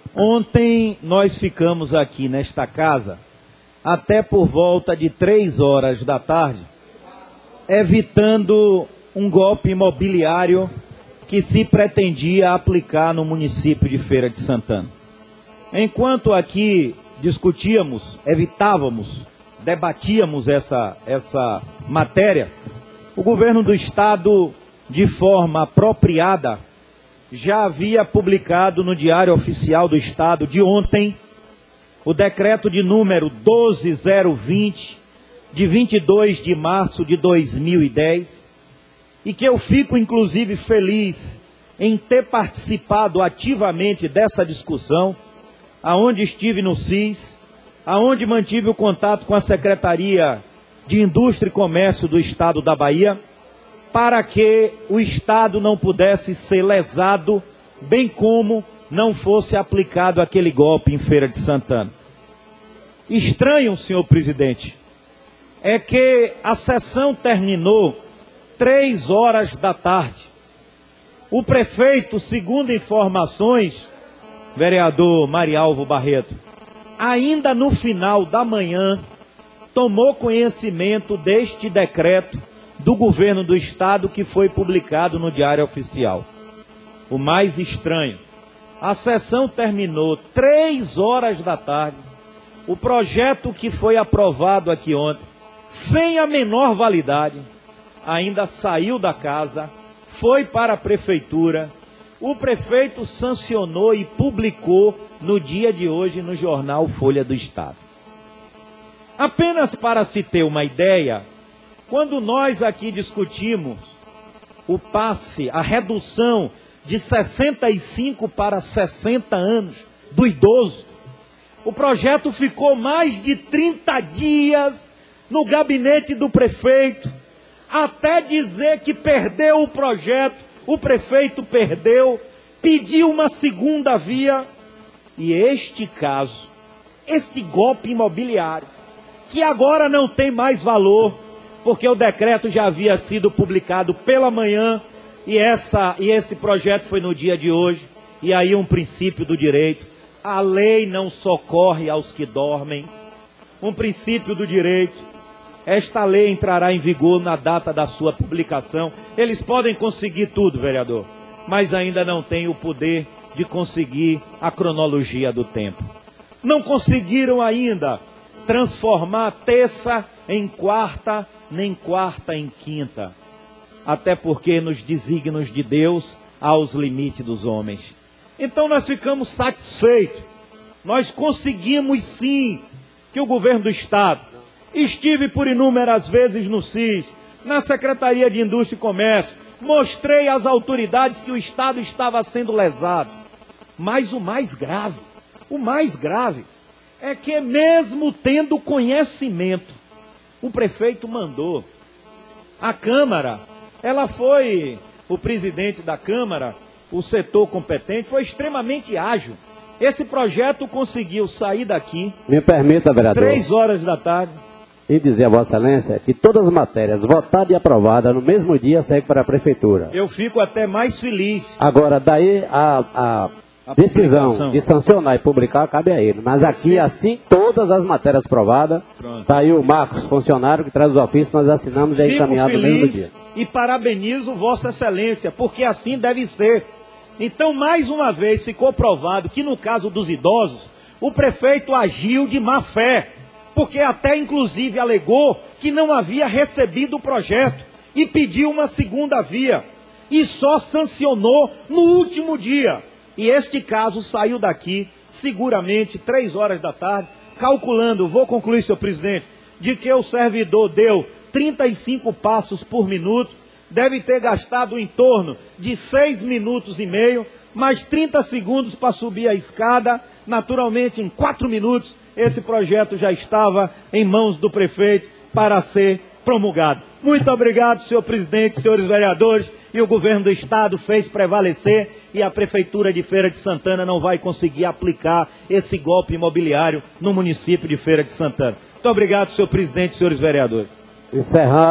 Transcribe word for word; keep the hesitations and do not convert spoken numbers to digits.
Ontem nós ficamos aqui nesta casa até por volta de três horas da tarde, evitando um golpe imobiliário que se pretendia aplicar no município de Feira de Santana. Enquanto aqui discutíamos, evitávamos, debatíamos essa, essa matéria, o governo do estado, de forma apropriada, já havia publicado no Diário Oficial do Estado de ontem o decreto de número doze mil vinte, de vinte e dois de março de dois mil e dez, e que eu fico inclusive feliz em ter participado ativamente dessa discussão, aonde estive no C I S, aonde mantive o contato com a Secretaria de Indústria e Comércio do Estado da Bahia, para que o Estado não pudesse ser lesado, bem como não fosse aplicado aquele golpe em Feira de Santana. Estranho, senhor presidente, é que a sessão terminou três horas da tarde. O prefeito, segundo informações, vereador Marialvo Barreto, ainda no final da manhã, tomou conhecimento deste decreto do governo do estado que foi publicado no Diário Oficial. O mais estranho, a sessão terminou três horas da tarde, o projeto que foi aprovado aqui ontem, sem a menor validade, ainda saiu da casa, foi para a prefeitura, o prefeito sancionou e publicou no dia de hoje no jornal Folha do Estado. Apenas para se ter uma ideia, quando nós aqui discutimos o passe, a redução de sessenta e cinco para sessenta anos do idoso, o projeto ficou mais de trinta dias no gabinete do prefeito, até dizer que perdeu o projeto, o prefeito perdeu, pediu uma segunda via, e este caso, esse golpe imobiliário, que agora não tem mais valor, porque o decreto já havia sido publicado pela manhã, e, essa, e esse projeto foi no dia de hoje, e aí um princípio do direito, a lei não socorre aos que dormem, um princípio do direito, esta lei entrará em vigor na data da sua publicação, eles podem conseguir tudo, vereador, mas ainda não têm o poder de conseguir a cronologia do tempo. Não conseguiram ainda transformar terça em quarta, nem quarta em quinta, até porque nos desígnios de Deus há os limites dos homens. Então nós ficamos satisfeitos, nós conseguimos sim que o governo do estado, estive por inúmeras vezes no C I S, na Secretaria de Indústria e Comércio, mostrei às autoridades que o estado estava sendo lesado, mas o mais grave, o mais grave é que mesmo tendo conhecimento, o prefeito mandou. A Câmara, ela foi, o presidente da Câmara, o setor competente, foi extremamente ágil. Esse projeto conseguiu sair daqui. Me permita, vereador. Três horas da tarde. E dizer a Vossa Excelência que todas as matérias votadas e aprovadas no mesmo dia seguem para a Prefeitura. Eu fico até mais feliz. Agora, daí a, a, a decisão de sancionar e publicar cabe a ele. Mas aqui, assim, todas as matérias aprovadas, está aí o Marcos, funcionário, que traz os ofícios, nós assinamos e é encaminhado no mesmo dia. E parabenizo Vossa Excelência, porque assim deve ser. Então, mais uma vez, ficou provado que no caso dos idosos, o prefeito agiu de má fé, porque até inclusive alegou que não havia recebido o projeto e pediu uma segunda via, e só sancionou no último dia. E este caso saiu daqui, seguramente, três horas da tarde, calculando, vou concluir, senhor presidente, de que o servidor deu trinta e cinco passos por minuto, deve ter gastado em torno de seis minutos e meio, mais trinta segundos para subir a escada. Naturalmente, em quatro minutos, esse projeto já estava em mãos do prefeito para ser promulgado. Muito obrigado, senhor presidente, senhores vereadores, e o governo do estado fez prevalecer, e a prefeitura de Feira de Santana não vai conseguir aplicar esse golpe imobiliário no município de Feira de Santana. Muito obrigado, senhor presidente, senhores vereadores. Encerrado.